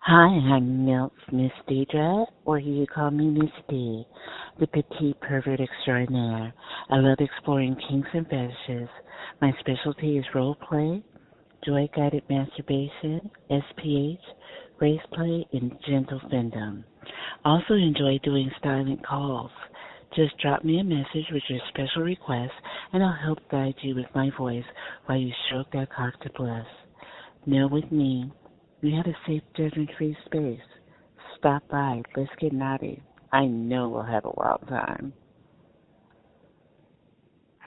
Hi, I'm Miss Deidre, or you call me Miss D, the petite pervert extraordinaire. I love exploring kinks and fetishes. My specialty is role play, joy guided masturbation, SPH, race play, and gentle findom. Also enjoy doing silent calls. Just drop me a message with your special request, and I'll help guide you with my voice while you stroke that cock to bliss. Know with me, we have a safe, judgment-free space. Stop by. Let's get naughty. I know we'll have a wild time.